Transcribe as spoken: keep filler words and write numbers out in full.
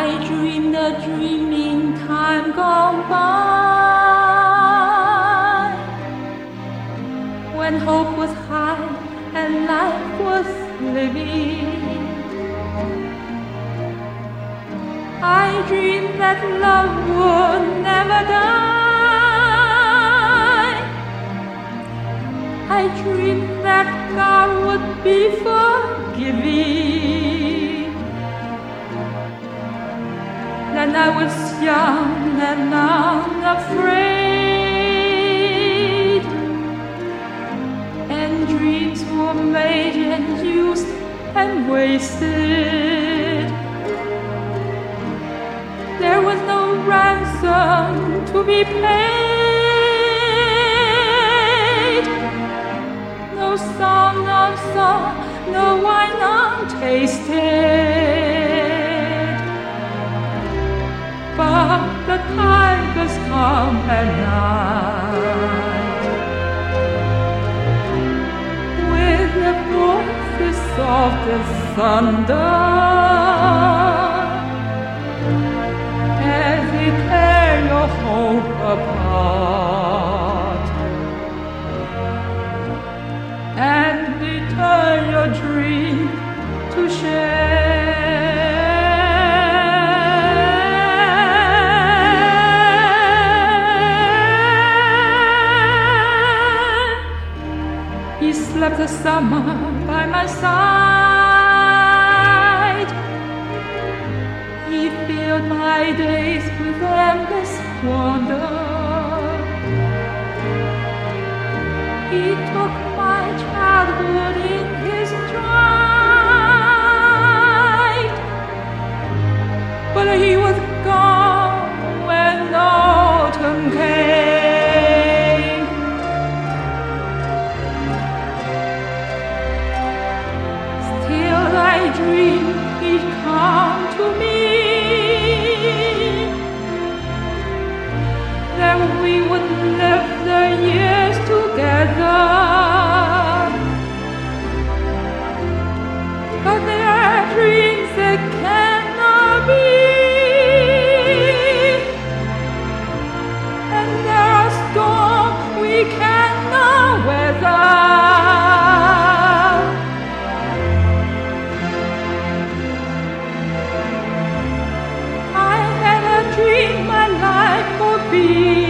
I dreamed a dream in time gone by, when hope was high and life was living. I dreamed that love would never die. I dreamed that God would be forgiving. Then I was young and unafraid, and dreams were made and used and wasted. There was no ransom to be paid, no song, no song, no wine untasted. But the tigers come at night, with their voices soft as thunder, as they tear your hope apart, and they turn your dream to shame. He slept the summer by my side. He filled my days with endless wonder. He took my childhood in his stride, but he was gone when autumn came. Still I dream he'd come to me, that we would live the years together. But there are dreams that cannot be, and there are storms we cannot weather. I had a dream my life would be